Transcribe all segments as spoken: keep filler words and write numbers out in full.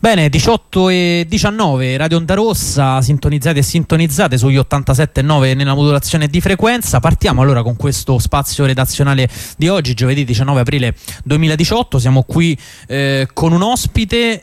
Bene, diciotto e diciannove, Radio Onda Rossa, sintonizzate e sintonizzate sugli ottantasette virgola nove nella modulazione di frequenza. Partiamo allora con questo spazio redazionale di oggi, giovedì diciannove aprile duemiladiciotto. Siamo qui eh, con un ospite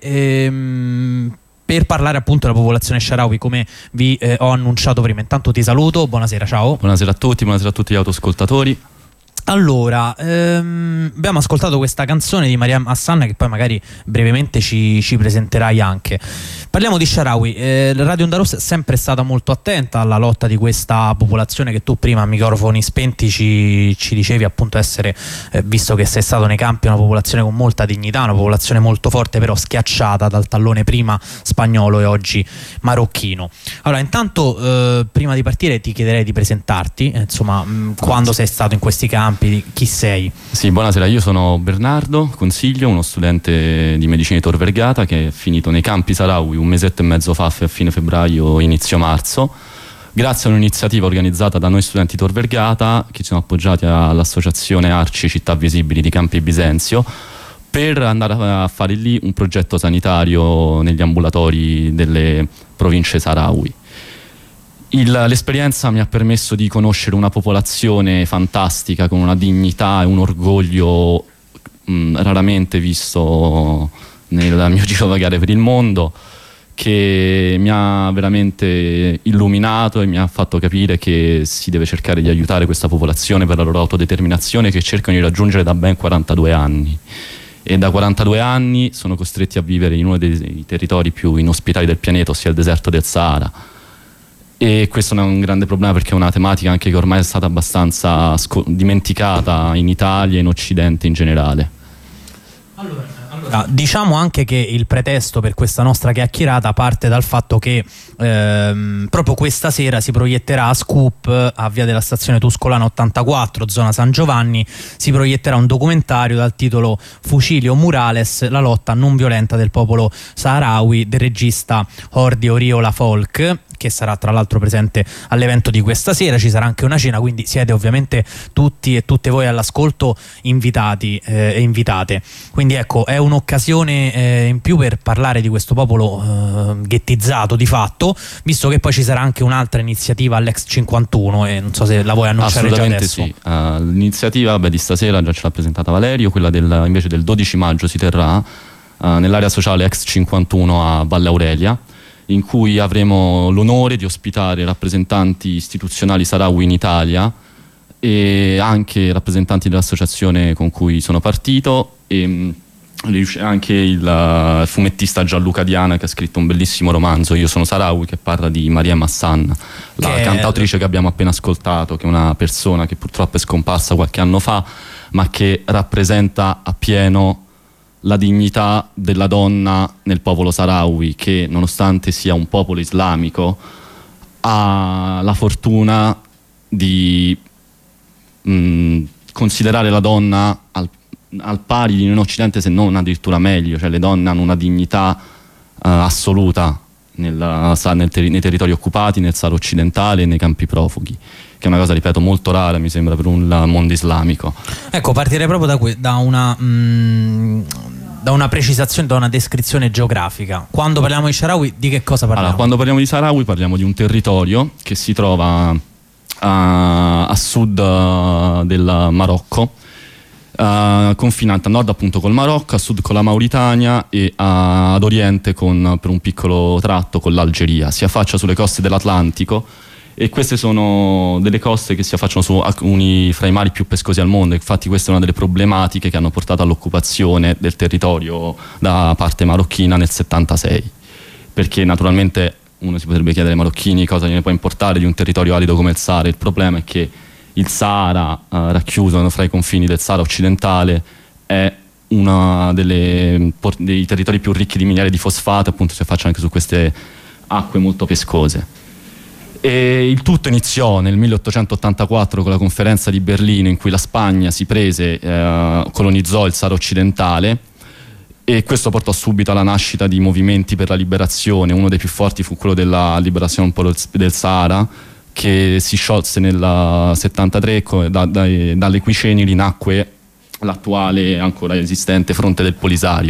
ehm, per parlare appunto della popolazione Sharawi, come vi eh, ho annunciato prima. Intanto ti saluto, buonasera, ciao. Buonasera a tutti, buonasera a tutti gli autoascoltatori. Allora, ehm, abbiamo ascoltato questa canzone di Mariam Hassan che poi magari brevemente ci, ci presenterai anche. Parliamo di Sharawi. eh, Radio Onda Rossa è sempre stata molto attenta alla lotta di questa popolazione che tu prima a microfoni spenti ci, ci dicevi appunto essere, eh, visto che sei stato nei campi, una popolazione con molta dignità, una popolazione molto forte però schiacciata dal tallone prima spagnolo e oggi marocchino. Allora intanto eh, prima di partire ti chiederei di presentarti, eh, insomma mh, quando sei stato in questi campi, chi sei? Sì, buonasera, io sono Bernardo Consiglio, uno studente di medicina di Tor Vergata che è finito nei campi Sharawi un mesetto e mezzo fa, a fine febbraio, inizio marzo, grazie a un'iniziativa organizzata da noi studenti di Tor Vergata che ci siamo appoggiati all'associazione Arci Città Visibili di Campi Bisenzio per andare a fare lì un progetto sanitario negli ambulatori delle province Sharawi. L'esperienza mi ha permesso di conoscere una popolazione fantastica con una dignità e un orgoglio mh, raramente visto nel mio girovagare per il mondo, che mi ha veramente illuminato e mi ha fatto capire che si deve cercare di aiutare questa popolazione per la loro autodeterminazione che cercano di raggiungere da ben quarantadue anni. E da quarantadue anni sono costretti a vivere in uno dei territori più inospitali del pianeta, ossia il deserto del Sahara. E questo è un grande problema perché è una tematica anche che ormai è stata abbastanza dimenticata in Italia e in Occidente in generale. Allora, allora, diciamo anche che il pretesto per questa nostra chiacchierata parte dal fatto che ehm, proprio questa sera si proietterà a Scoop, a Via della Stazione Tuscolana ottantaquattro, zona San Giovanni, si proietterà un documentario dal titolo Fucili o Murales, la lotta non violenta del popolo Saharawi, del regista Jordi Oriola Folk, che sarà tra l'altro presente all'evento di questa sera. Ci sarà anche una cena, quindi siete ovviamente tutti e tutte voi all'ascolto invitati eh, e invitate. Quindi ecco, è un'occasione eh, in più per parlare di questo popolo eh, ghettizzato di fatto, visto che poi ci sarà anche un'altra iniziativa all'Ex cinquantuno e non so se la vuoi annunciare già adesso. Sì. Uh, l'iniziativa vabbè, di stasera già ce l'ha presentata Valerio, quella del, invece del dodici maggio si terrà uh, nell'area sociale Ex cinquantuno a Valle Aurelia, in cui avremo l'onore di ospitare rappresentanti istituzionali Sharawi in Italia e anche rappresentanti dell'associazione con cui sono partito e anche il fumettista Gianluca Diana che ha scritto un bellissimo romanzo, Io sono Sharawi, che parla di Mariam Hassan, la che cantautrice è... che abbiamo appena ascoltato, che è una persona che purtroppo è scomparsa qualche anno fa ma che rappresenta appieno la dignità della donna nel popolo Sharawi, che nonostante sia un popolo islamico ha la fortuna di mh, considerare la donna al, al pari di noi in Occidente, se non addirittura meglio, cioè le donne hanno una dignità uh, assoluta nel, nel ter- nei territori occupati, nel Sahara occidentale e nei campi profughi, che è una cosa, ripeto, molto rara mi sembra per un mondo islamico. Ecco, partirei proprio da, que- da una mh, da una precisazione, da una descrizione geografica. Quando parliamo di Sharawi, di che cosa parliamo? Allora, quando parliamo di Sharawi parliamo di un territorio che si trova a, a sud uh, del Marocco, uh, confinante a nord appunto col Marocco, a sud con la Mauritania e a, ad oriente con, per un piccolo tratto con l'Algeria. Si affaccia sulle coste dell'Atlantico e queste sono delle coste che si affacciano su alcuni fra i mari più pescosi al mondo. Infatti questa è una delle problematiche che hanno portato all'occupazione del territorio da parte marocchina nel settantasei, perché naturalmente uno si potrebbe chiedere ai marocchini cosa gliene può importare di un territorio arido come il Sahara. Il problema è che il Sahara, eh, racchiuso fra i confini del Sahara occidentale, è uno dei territori più ricchi di miniere di fosfato, appunto si affaccia anche su queste acque molto pescose. E il tutto iniziò nel milleottocentottantaquattro con la conferenza di Berlino, in cui la Spagna si prese, eh, colonizzò il Sahara occidentale, e questo portò subito alla nascita di movimenti per la liberazione. Uno dei più forti fu quello della liberazione del Sahara, che si sciolse nel settantatré, da, da, dalle cui ceneri nacque l'attuale ancora esistente Fronte del Polisario,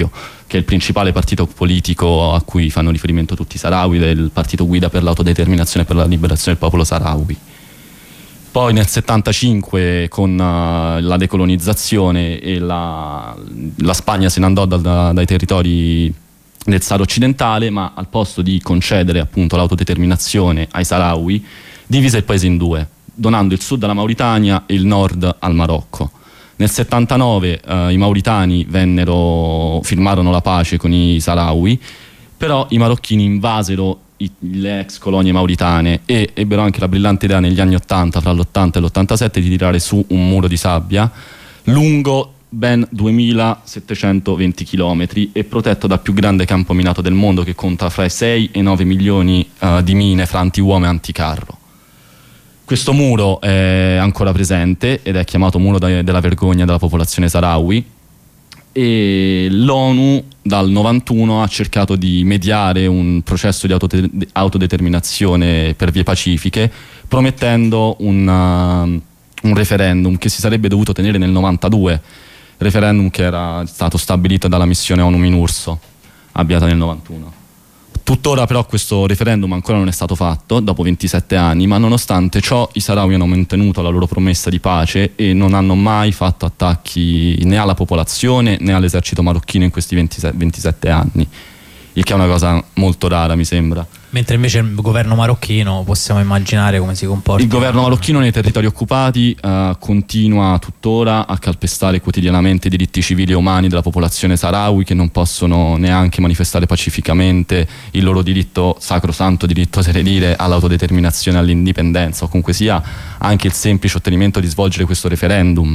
che è il principale partito politico a cui fanno riferimento tutti i Saharawi, del partito guida per l'autodeterminazione e per la liberazione del popolo Saharawi. Poi nel settantacinque, con uh, la decolonizzazione, e la, la Spagna se ne andò da, da, dai territori del Sahara occidentale, ma al posto di concedere appunto l'autodeterminazione ai Saharawi, divise il paese in due, donando il sud alla Mauritania e il nord al Marocco. Nel settantanove eh, i mauritani vennero, firmarono la pace con i Saharawi, però i marocchini invasero i, le ex colonie mauritane e ebbero anche la brillante idea negli anni ottanta, fra l'ottanta e l'ottantasette, di tirare su un muro di sabbia lungo ben duemilasettecentoventi chilometri e protetto dal più grande campo minato del mondo, che conta fra i sei e i nove milioni uh, di mine fra antiuomo e anticarro. Questo muro è ancora presente ed è chiamato muro de- della vergogna della popolazione Saharawi, e l'ONU dal novantuno ha cercato di mediare un processo di autode- autodeterminazione per vie pacifiche, promettendo un, uh, un referendum che si sarebbe dovuto tenere nel novantadue, referendum che era stato stabilito dalla missione ONU MINURSO, avviata nel novantuno. Tuttora però questo referendum ancora non è stato fatto, dopo ventisette anni, ma nonostante ciò i Saharawi hanno mantenuto la loro promessa di pace e non hanno mai fatto attacchi né alla popolazione né all'esercito marocchino in questi ventisette anni, il che è una cosa molto rara, mi sembra. Mentre invece il governo marocchino, possiamo immaginare come si comporta. Il governo marocchino nei territori occupati uh, continua tuttora a calpestare quotidianamente i diritti civili e umani della popolazione Saharawi, che non possono neanche manifestare pacificamente il loro diritto, sacrosanto diritto, oserei dire, all'autodeterminazione, all'indipendenza, o comunque sia anche il semplice ottenimento di svolgere questo referendum,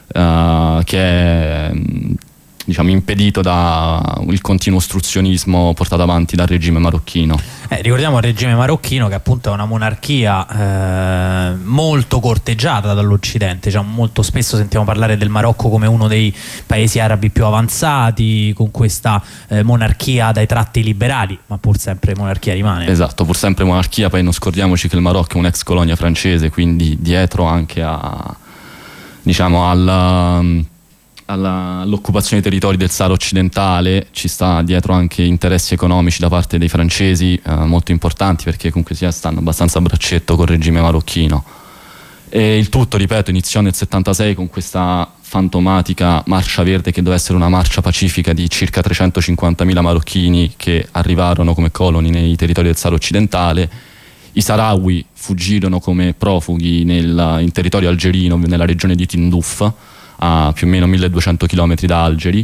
uh, che è diciamo impedito dal continuo ostruzionismo portato avanti dal regime marocchino. Eh, ricordiamo il regime marocchino, che appunto è una monarchia eh, molto corteggiata dall'Occidente, cioè, molto spesso sentiamo parlare del Marocco come uno dei paesi arabi più avanzati, con questa eh, monarchia dai tratti liberali, ma pur sempre monarchia rimane. Esatto, pur sempre monarchia. Poi non scordiamoci che il Marocco è un'ex colonia francese, quindi dietro anche a diciamo alla all'occupazione dei territori del Sahara occidentale ci sta dietro anche interessi economici da parte dei francesi eh, molto importanti, perché comunque sia stanno abbastanza a braccetto col regime marocchino. E il tutto, ripeto, iniziò nel settantasei con questa fantomatica marcia verde, che doveva essere una marcia pacifica di circa trecentocinquantamila marocchini che arrivarono come coloni nei territori del Sahara occidentale. I Saharawi fuggirono come profughi nel, in territorio algerino, nella regione di Tindouf, a più o meno milleduecento chilometri da Algeri,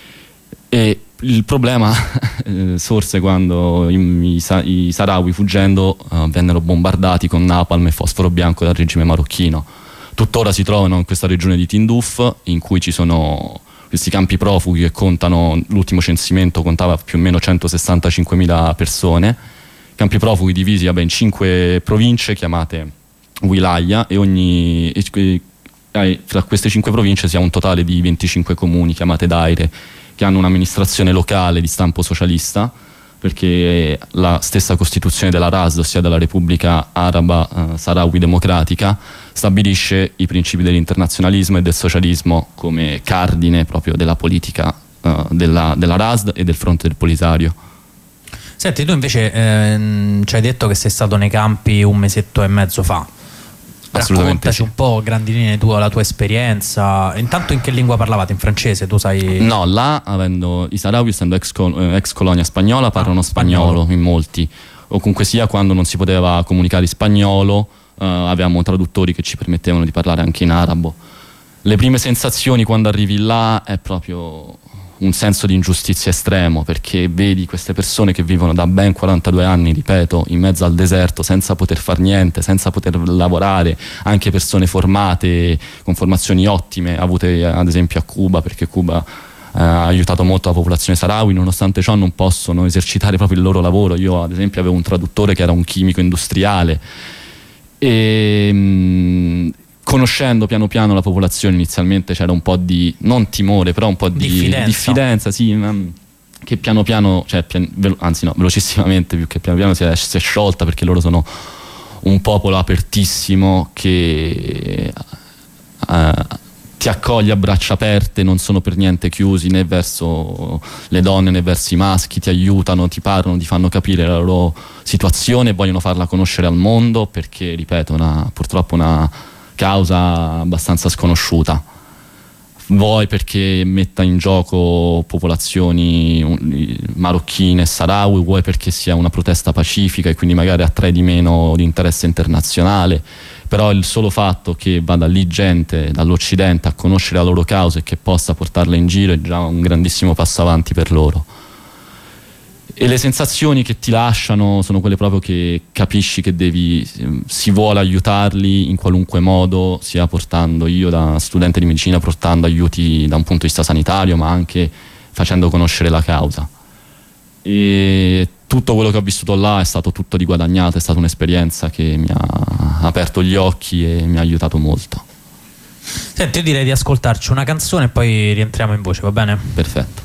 e il problema eh, sorse quando i, i, i Saharawi, fuggendo, eh, vennero bombardati con napalm e fosforo bianco dal regime marocchino. Tuttora si trovano in questa regione di Tindouf, in cui ci sono questi campi profughi che contano, l'ultimo censimento contava più o meno centosessantacinquemila persone, campi profughi divisi vabbè, in cinque province chiamate wilaya, e ogni e, fra queste cinque province si ha un totale di venticinque comuni chiamate daire, che hanno un'amministrazione locale di stampo socialista, perché la stessa costituzione della R A S, ossia della Repubblica Araba eh, Saharawi Democratica, stabilisce i principi dell'internazionalismo e del socialismo come cardine proprio della politica eh, della, della R A S e del Fronte del Polisario. Senti, tu invece ehm, ci hai detto che sei stato nei campi un mesetto e mezzo fa. Assolutamente Raccontaci sì. un po', grandi linee, tua, la tua esperienza. Intanto in che lingua parlavate? In francese? Tu sai? No, là, avendo i Saharawi, essendo ex, col- ex colonia spagnola, parlano Ah, spagnolo. spagnolo in molti, o comunque sia quando non si poteva comunicare in spagnolo eh, avevamo traduttori che ci permettevano di parlare anche in arabo. Le prime sensazioni quando arrivi là è proprio un senso di ingiustizia estremo, perché vedi queste persone che vivono da ben quarantadue anni, ripeto, in mezzo al deserto, senza poter far niente, senza poter lavorare, anche persone formate, con formazioni ottime, avute ad esempio a Cuba, perché Cuba eh, ha aiutato molto la popolazione Saharawi, nonostante ciò non possono esercitare proprio il loro lavoro. Io ad esempio avevo un traduttore che era un chimico industriale, e mh, conoscendo piano piano la popolazione, inizialmente c'era un po' di, non timore, però un po' di diffidenza, diffidenza sì, ma che piano piano, cioè pian, velo, anzi no, velocissimamente più che piano piano si è, si è sciolta, perché loro sono un popolo apertissimo che eh, ti accoglie a braccia aperte, non sono per niente chiusi né verso le donne né verso i maschi, ti aiutano, ti parlano, ti fanno capire la loro situazione e vogliono farla conoscere al mondo, perché, ripeto, è una, purtroppo una causa abbastanza sconosciuta. Vuoi perché metta in gioco popolazioni marocchine e saharawi, vuoi perché sia una protesta pacifica e quindi magari attrae di meno l'interesse internazionale, però il solo fatto che vada lì gente dall'Occidente a conoscere la loro causa e che possa portarla in giro è già un grandissimo passo avanti per loro. E le sensazioni che ti lasciano sono quelle proprio che capisci che devi, si vuole aiutarli in qualunque modo, sia portando, io da studente di medicina, portando aiuti da un punto di vista sanitario, ma anche facendo conoscere la causa. E tutto quello che ho vissuto là è stato tutto di guadagnato, è stata un'esperienza che mi ha aperto gli occhi e mi ha aiutato molto. Senti, io direi di ascoltarci una canzone e poi rientriamo in voce, va bene? Perfetto.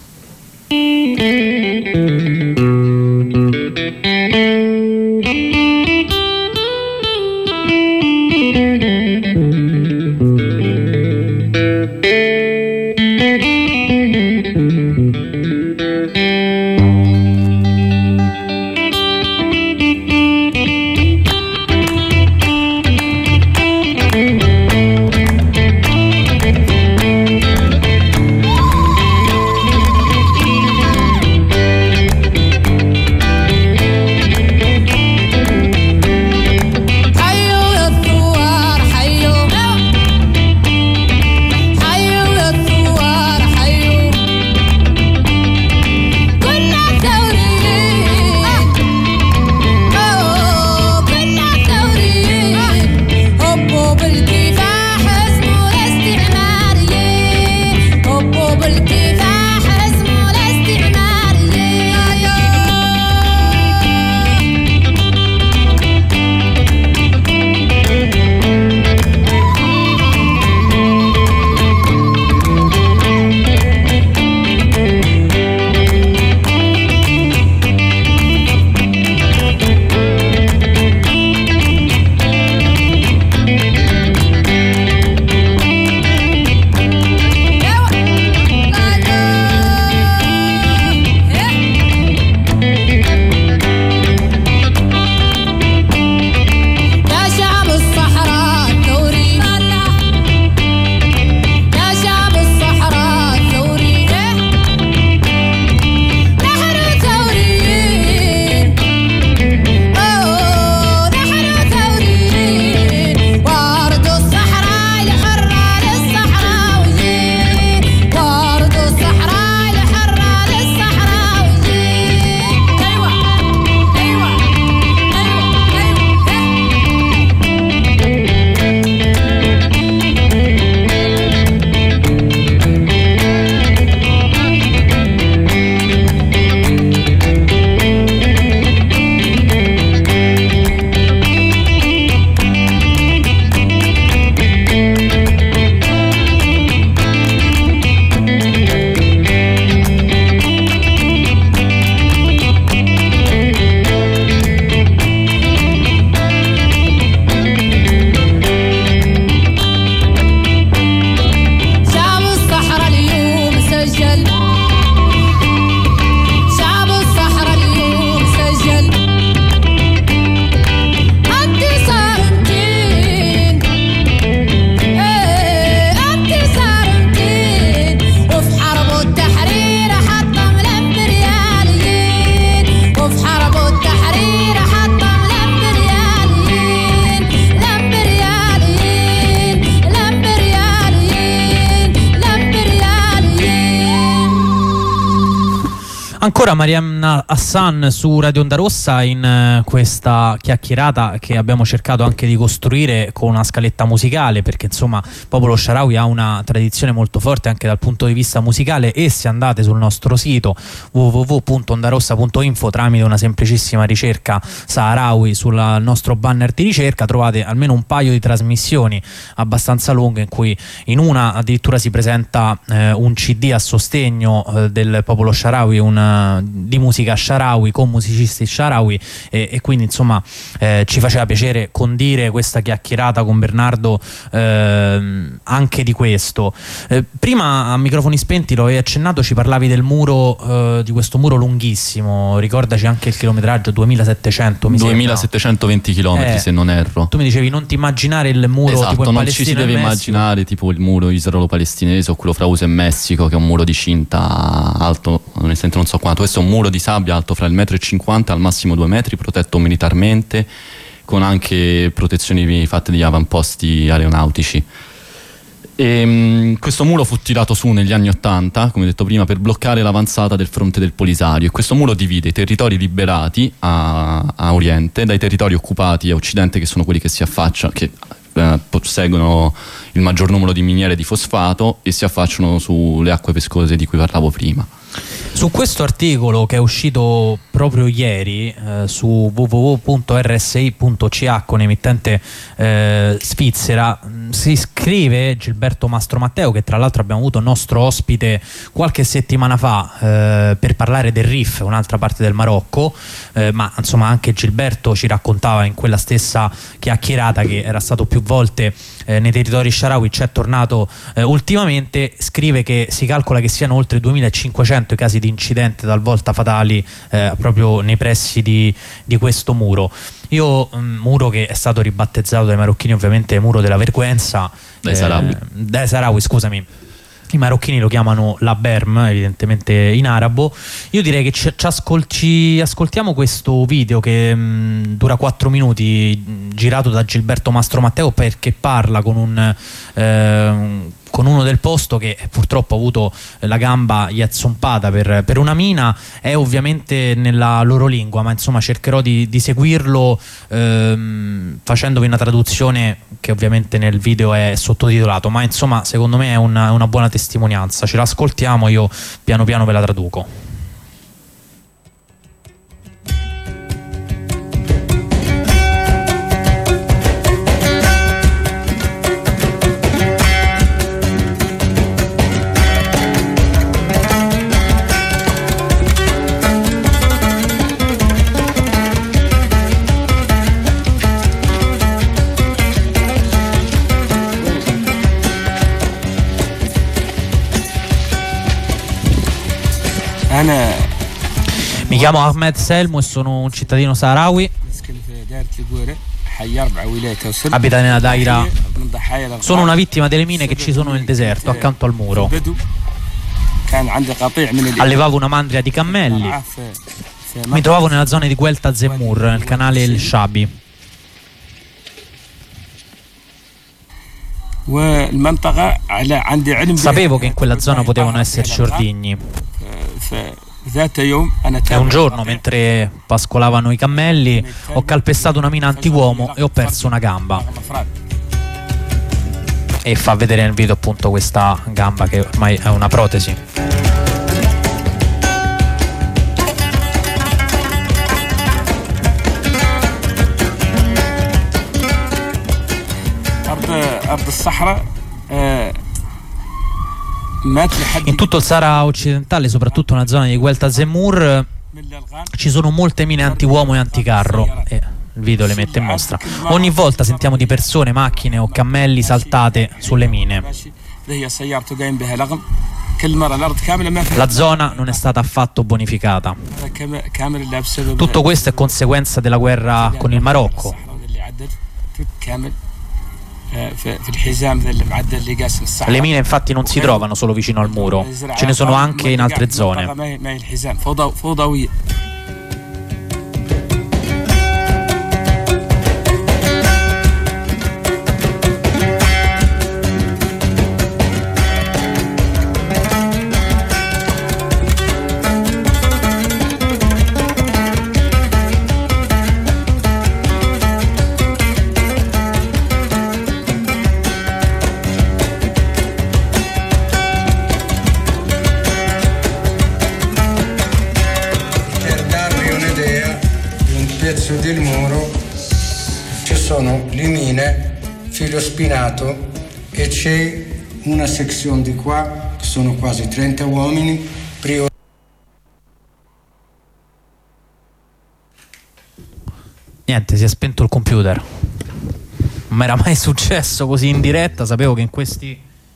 Ancora Marianna Hassan su Radio Onda Rossa in uh, questa chiacchierata che abbiamo cercato anche di costruire con una scaletta musicale, perché insomma Popolo Sharawi ha una tradizione molto forte anche dal punto di vista musicale, e se andate sul nostro sito w w w punto ondarossa punto info tramite una semplicissima ricerca Saharawi sul nostro banner di ricerca trovate almeno un paio di trasmissioni abbastanza lunghe in cui in una addirittura si presenta eh, un C D a sostegno eh, del Popolo Sharawi, un uh, di musica Shaarawy, con musicisti Shaarawy, e, e quindi insomma eh, ci faceva piacere condire questa chiacchierata con Bernardo eh, anche di questo. Eh, prima a microfoni spenti lo hai accennato, ci parlavi del muro, eh, di questo muro lunghissimo, ricordaci anche il chilometraggio, duemilasettecento mi duemilasettecentoventi chilometri, eh, se non erro. Tu mi dicevi non ti immaginare il muro, esatto, tipo in non Palestina, ci si deve immaginare tipo il muro israelo-palestinese o quello fra U S e Messico, che è un muro di cinta alto, onestamente non so quanto. Questo è un muro di sabbia alto fra il metro e cinquanta al massimo due metri, protetto militarmente, con anche protezioni fatte di avamposti aeronautici. E, mh, questo muro fu tirato su negli anni ottanta, come detto prima, per bloccare l'avanzata del fronte del Polisario, e questo muro divide i territori liberati a, a oriente dai territori occupati a occidente, che sono quelli che si affacciano, che eh, posseggono il maggior numero di miniere di fosfato e si affacciano sulle acque pescose di cui parlavo prima. Su questo articolo, che è uscito proprio ieri eh, su w w w punto r s i punto c h, un'emittente eh, svizzera, si scrive Gilberto Mastromatteo, che tra l'altro abbiamo avuto nostro ospite qualche settimana fa eh, per parlare del Rif, un'altra parte del Marocco, eh, ma insomma anche Gilberto ci raccontava in quella stessa chiacchierata che era stato più volte eh, nei territori Shaarawy, ci è tornato eh, ultimamente. Scrive che si calcola che siano oltre duemilacinquecento i casi di incidente, talvolta fatali, eh, proprio nei pressi di, di questo muro. Io, um, muro che è stato ribattezzato dai marocchini ovviamente muro della vergogna, dai Shaarawy, eh, dai Shaarawy scusami. I marocchini lo chiamano la Berm, evidentemente in arabo. Io direi che ci, ci, ascol ci ascoltiamo questo video che mh, dura quattro minuti, girato da Gilberto Mastromatteo, perché parla con un eh, con uno del posto che purtroppo ha avuto la gamba gli è zompata per, per una mina. È ovviamente nella loro lingua, ma insomma cercherò di, di seguirlo ehm, facendovi una traduzione che ovviamente nel video è sottotitolato, ma insomma secondo me è una, una buona testimonianza. Ce l'ascoltiamo, io piano piano ve la traduco. Mi chiamo Ahmed Selmo e sono un cittadino Shaarawy. Abita nella Daira. Sono una vittima delle mine che ci sono nel deserto, accanto al muro. Allevavo una mandria di cammelli. Mi trovavo nella zona di Guelta Zemmour, nel canale El Shabi. Sapevo che in quella zona potevano esserci ordigni. E un giorno, mentre pascolavano i cammelli, ho calpestato una mina antiuomo e ho perso una gamba. E fa vedere nel video appunto questa gamba che ormai è una protesi. In tutto il Sahara occidentale, soprattutto nella zona di Guelta Zemmour, ci sono molte mine anti-uomo e anticarro, e il video le mette in mostra. Ogni volta sentiamo di persone, macchine o cammelli saltate sulle mine. La zona non è stata affatto bonificata. Tutto questo è conseguenza della guerra con il Marocco. Le mine infatti non si trovano solo vicino al muro, ce ne sono anche in altre zone. Del muro ci sono le mine, filo spinato, e c'è una sezione di qua che sono quasi trenta uomini. niente, si è spento il computer. Non mi era mai successo così in diretta. Sapevo che in questi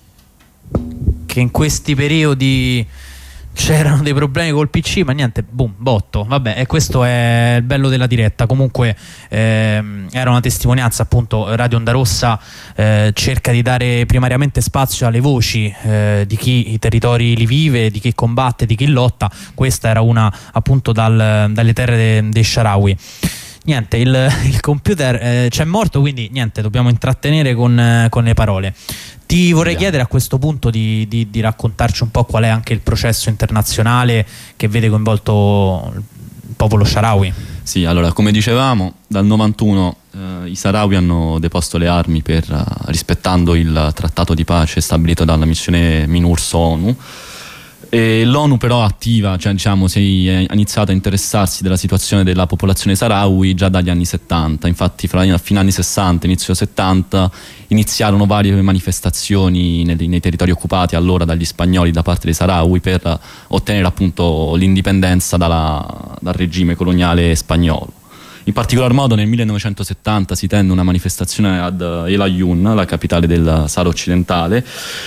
che in questi periodi c'erano dei problemi col P C, ma niente, boom, botto. Vabbè, e questo è il bello della diretta. Comunque ehm, era una testimonianza, appunto. Radio Onda Rossa eh, cerca di dare primariamente spazio alle voci eh, di chi i territori li vive, di chi combatte, di chi lotta. Questa era una, appunto, dal, dalle terre dei de Shaarawy. Niente, il, il computer eh, c'è morto, quindi niente, dobbiamo intrattenere con, eh, con le parole. Ti vorrei yeah. chiedere a questo punto di, di, di raccontarci un po' qual è anche il processo internazionale che vede coinvolto il popolo Shaarawy. Sì, allora, come dicevamo, dal novantuno eh, i Shaarawy hanno deposto le armi per, uh, rispettando il trattato di pace stabilito dalla missione MINURSO ONU. E l'ONU però attiva, cioè diciamo, si è iniziata a interessarsi della situazione della popolazione Shaarawy già dagli anni settanta. Infatti fra fine anni sessanta, inizio settanta iniziarono varie manifestazioni nei, nei territori occupati allora dagli spagnoli da parte dei Shaarawy per ottenere appunto l'indipendenza dalla, dal regime coloniale spagnolo. In particolar modo nel millenovecentosettanta si tenne una manifestazione ad El Aaiún, la capitale del Sahara occidentale,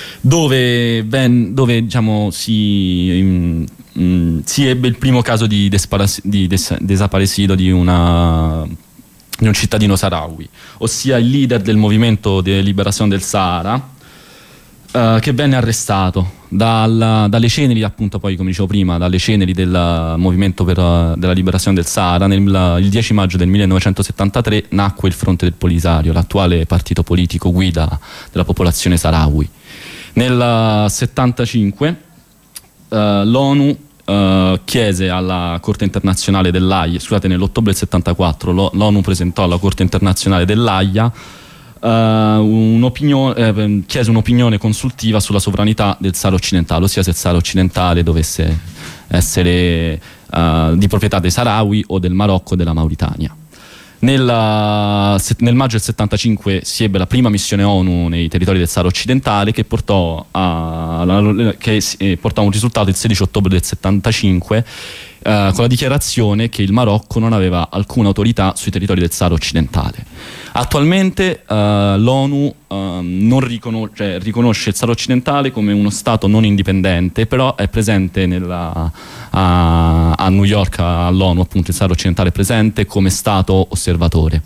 dove, ben, dove diciamo, si, mh, si ebbe il primo caso di, di des desaparecido di, una, di un cittadino Shaarawy, ossia il leader del movimento di liberazione del Sahara, Uh, che venne arrestato dal, dalle ceneri, appunto, poi come dicevo prima, dalle ceneri del movimento per, uh, della liberazione del Sahara. Nel, il dieci maggio del millenovecentosettantatré nacque il Fronte del Polisario, l'attuale partito politico guida della popolazione Shaarawy. Nel uh, settantacinque uh, l'ONU uh, chiese alla Corte internazionale dell'Aia, scusate, nell'ottobre del settantaquattro l'ONU presentò alla Corte internazionale dell'Aia Uh, un'opinione, eh, chiese un'opinione consultiva sulla sovranità del Sahara occidentale, ossia se il Sahara occidentale dovesse essere uh, di proprietà dei Shaarawy o del Marocco o della Mauritania. Nel, uh, se, nel maggio del settantacinque si ebbe la prima missione ONU nei territori del Sahara occidentale che portò a, a, che, eh, portò a un risultato il sedici ottobre del settantacinque Uh, con la dichiarazione che il Marocco non aveva alcuna autorità sui territori del Sahara occidentale. Attualmente uh, l'ONU uh, non riconos cioè, riconosce il Sahara occidentale come uno stato non indipendente, però è presente nella, a, a New York, all'ONU, appunto il Sahara occidentale è presente come stato osservatore.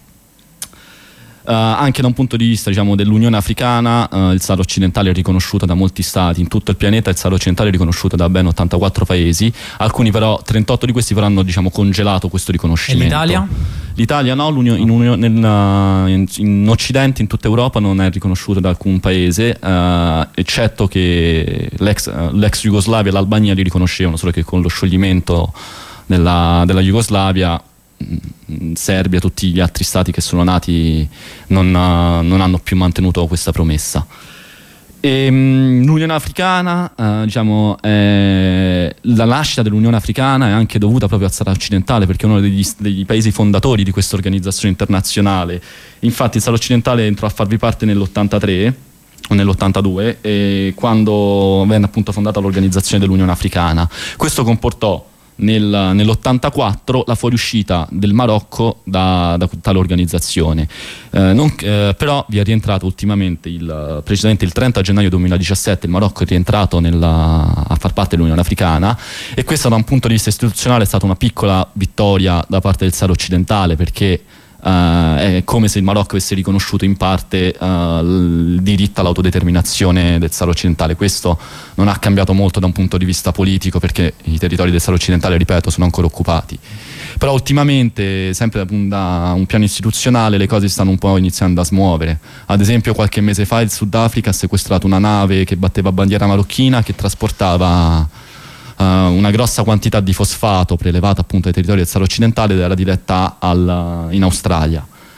Uh, anche da un punto di vista, diciamo, dell'Unione Africana, uh, il Sahara occidentale è riconosciuto da molti stati in tutto il pianeta. Il Sahara occidentale è riconosciuto da ben ottantaquattro paesi, alcuni però, trentotto di questi però hanno, diciamo, congelato questo riconoscimento. E l'Italia? L'Italia no, in, in, in, in Occidente, in tutta Europa non è riconosciuto da alcun paese, uh, eccetto che l'ex uh, Jugoslavia e l'Albania li riconoscevano, solo che con lo scioglimento della, della Jugoslavia, Serbia, tutti gli altri stati che sono nati non, non hanno più mantenuto questa promessa. E, um, l'Unione Africana, uh, diciamo, eh, la nascita dell'Unione Africana è anche dovuta proprio al Sahara occidentale, perché è uno degli, degli paesi fondatori di questa organizzazione internazionale. Infatti il Sahara occidentale entrò a farvi parte nell'ottantatré o nell'ottantadue, e quando venne appunto fondata l'organizzazione dell'Unione Africana. Questo comportò Nel, nell'ottantaquattro la fuoriuscita del Marocco da, da tale organizzazione, eh, non, eh, però vi è rientrato ultimamente il, precisamente il trenta gennaio duemiladiciassette il Marocco è rientrato nella, a far parte dell'Unione Africana, e questa da un punto di vista istituzionale è stata una piccola vittoria da parte del Sahara occidentale, perché Uh, è come se il Marocco avesse riconosciuto in parte uh, il diritto all'autodeterminazione del Sahara occidentale. Questo non ha cambiato molto da un punto di vista politico, perché i territori del Sahara occidentale, ripeto, sono ancora occupati. Però ultimamente, sempre da un piano istituzionale, le cose stanno un po' iniziando a smuovere. Ad esempio, qualche mese fa il Sudafrica ha sequestrato una nave che batteva bandiera marocchina, che trasportava Uh, una grossa quantità di fosfato prelevata appunto dai territori del Sahara occidentale, ed era diretta al, in Australia.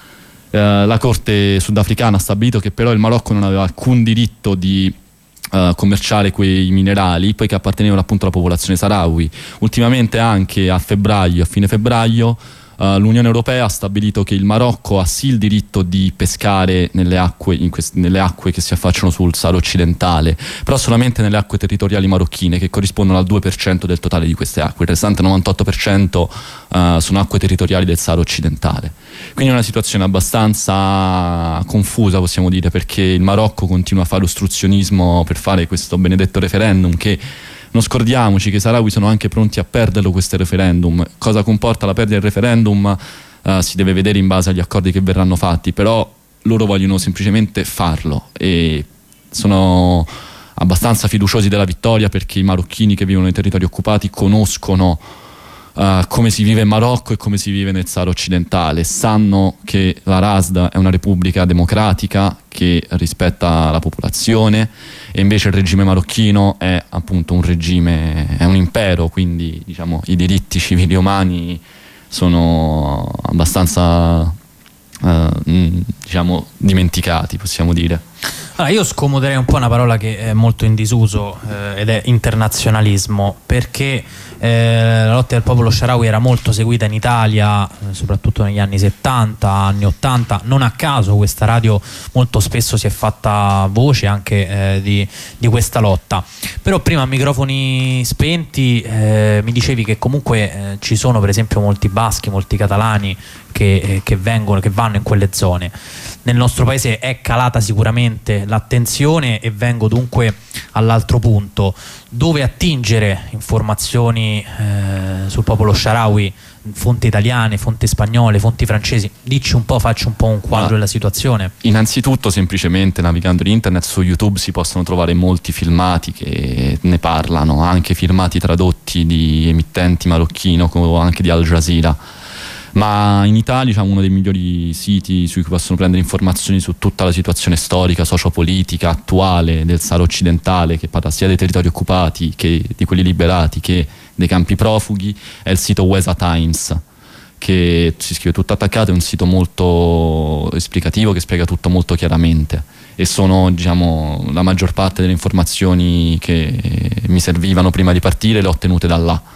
Uh, la Corte sudafricana ha stabilito che però il Marocco non aveva alcun diritto di uh, commerciare quei minerali, poiché appartenevano appunto alla popolazione Shaarawy. Ultimamente, anche a febbraio, a fine febbraio, Uh, l'Unione Europea ha stabilito che il Marocco ha sì il diritto di pescare nelle acque, in nelle acque che si affacciano sul Sahara occidentale, però solamente nelle acque territoriali marocchine, che corrispondono al due per cento del totale di queste acque. Il restante novantotto per cento uh, sono acque territoriali del Sahara occidentale. Quindi è una situazione abbastanza confusa, possiamo dire, perché il Marocco continua a fare ostruzionismo per fare questo benedetto referendum, che non scordiamoci che i saharawi sono anche pronti a perderlo questo referendum. Cosa comporta la perdita del referendum uh, si deve vedere in base agli accordi che verranno fatti, però loro vogliono semplicemente farlo e sono abbastanza fiduciosi della vittoria, perché i marocchini che vivono nei territori occupati conoscono uh, come si vive in Marocco e come si vive nel Sahara occidentale, sanno che la Rasda è una repubblica democratica che rispetta la popolazione, e invece il regime marocchino è appunto un regime, è un impero, quindi diciamo i diritti civili umani sono abbastanza uh, diciamo dimenticati, possiamo dire. Allora, io scomoderei un po' una parola che è molto in disuso eh, ed è internazionalismo, perché eh, la lotta del popolo Shaarawi era molto seguita in Italia, eh, soprattutto negli anni settanta, anni ottanta. Non a caso questa radio molto spesso si è fatta voce anche eh, di, di questa lotta. Però prima a microfoni spenti eh, mi dicevi che comunque eh, ci sono per esempio molti baschi, molti catalani che, eh, che vengono, che vanno in quelle zone. Nel nostro paese è calata sicuramente l'attenzione, e vengo dunque all'altro punto: dove attingere informazioni eh, sul popolo Shaarawi, fonti italiane, fonti spagnole, fonti francesi? Dici un po', facci un po' un quadro ah, della situazione. Innanzitutto, semplicemente navigando in internet, su YouTube si possono trovare molti filmati che ne parlano, anche filmati tradotti di emittenti marocchino o anche di Al Jazeera. Ma in Italia, diciamo, uno dei migliori siti su cui possono prendere informazioni su tutta la situazione storica, sociopolitica attuale del Sahara occidentale, che parla sia dei territori occupati che di quelli liberati che dei campi profughi, è il sito Wesa Times, che si scrive tutto attaccato, è un sito molto esplicativo che spiega tutto molto chiaramente, e sono, diciamo, la maggior parte delle informazioni che mi servivano prima di partire le ho ottenute da là.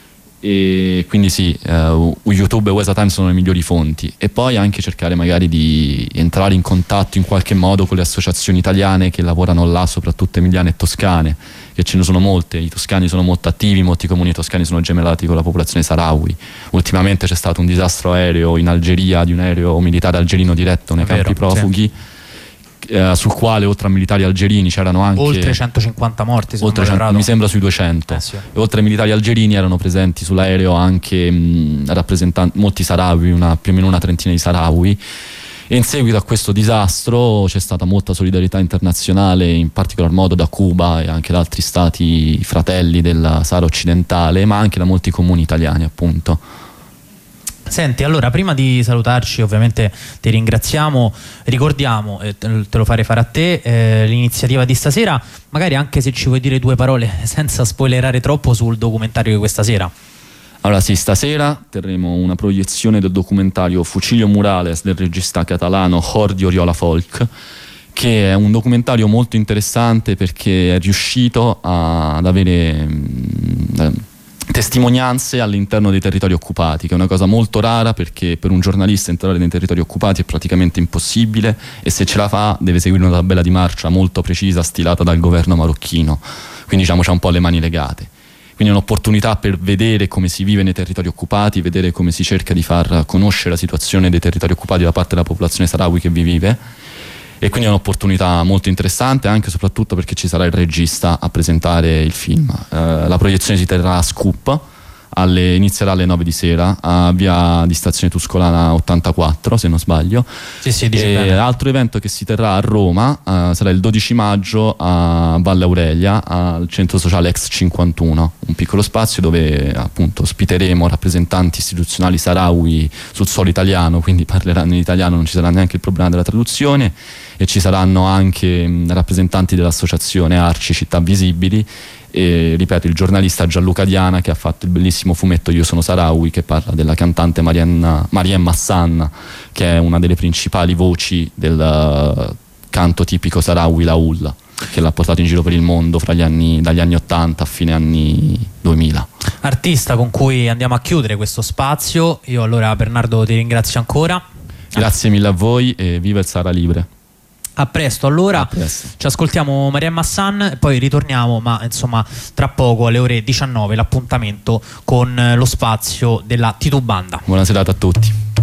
E quindi sì, uh, YouTube e Wesa Times sono le migliori fonti, e poi anche cercare magari di entrare in contatto in qualche modo con le associazioni italiane che lavorano là, soprattutto emiliane e toscane, che ce ne sono molte. I toscani sono molto attivi, molti comuni toscani sono gemellati con la popolazione saharawi. Ultimamente c'è stato un disastro aereo in Algeria, di un aereo militare algerino diretto nei campi profughi, sì. Uh, sul quale oltre a militari algerini c'erano anche oltre centocinquanta morti, se oltre cento, mi sembra sui duecento, eh sì. E oltre ai militari algerini erano presenti sull'aereo anche mh, rappresentanti, molti saharawi, una, più o meno una trentina di saharawi, e in seguito a questo disastro c'è stata molta solidarietà internazionale, in particolar modo da Cuba e anche da altri stati fratelli del Sahara occidentale, ma anche da molti comuni italiani, appunto. Senti, allora, prima di salutarci, ovviamente ti ringraziamo, ricordiamo, eh, te lo farei fare a te, eh, l'iniziativa di stasera, magari anche se ci vuoi dire due parole senza spoilerare troppo sul documentario di questa sera. Allora sì, stasera terremo una proiezione del documentario Fucilio Murales del regista catalano Jordi Oriola Folk, che è un documentario molto interessante perché è riuscito a, ad avere mh, testimonianze all'interno dei territori occupati, che è una cosa molto rara, perché per un giornalista entrare nei territori occupati è praticamente impossibile, e se ce la fa deve seguire una tabella di marcia molto precisa stilata dal governo marocchino, quindi diciamo c'ha un po' le mani legate. Quindi è un'opportunità per vedere come si vive nei territori occupati, vedere come si cerca di far conoscere la situazione dei territori occupati da parte della popolazione saharawi che vi vive, e quindi è un'opportunità molto interessante, anche e soprattutto perché ci sarà il regista a presentare il film. Eh, la proiezione si terrà a Scoop, alle, inizierà alle nove di sera a via di Stazione Tuscolana ottantaquattro, se non sbaglio. Sì, sì, dice e bene. Altro evento che si terrà a Roma uh, sarà il dodici maggio a Valle Aurelia, al centro sociale Ex cinquantuno, un piccolo spazio dove appunto ospiteremo rappresentanti istituzionali saharawi sul suolo italiano, quindi parleranno in italiano, non ci sarà neanche il problema della traduzione, e ci saranno anche mh, rappresentanti dell'associazione Arci Città Visibili, e ripeto, il giornalista Gianluca Diana, che ha fatto il bellissimo fumetto Io sono Saharawi, che parla della cantante Mariem Hassan, che è una delle principali voci del uh, canto tipico saharawi, la Ulla, che l'ha portato in giro per il mondo fra gli anni, dagli anni ottanta a fine anni duemila. Artista con cui andiamo a chiudere questo spazio. Io allora, Bernardo, ti ringrazio ancora. Grazie mille a voi e viva il Sahara Libre. A presto, allora A presto. Ci ascoltiamo Mariam Massan, poi ritorniamo, ma insomma tra poco alle ore diciannove l'appuntamento con lo spazio della Titubanda. Buona serata a tutti.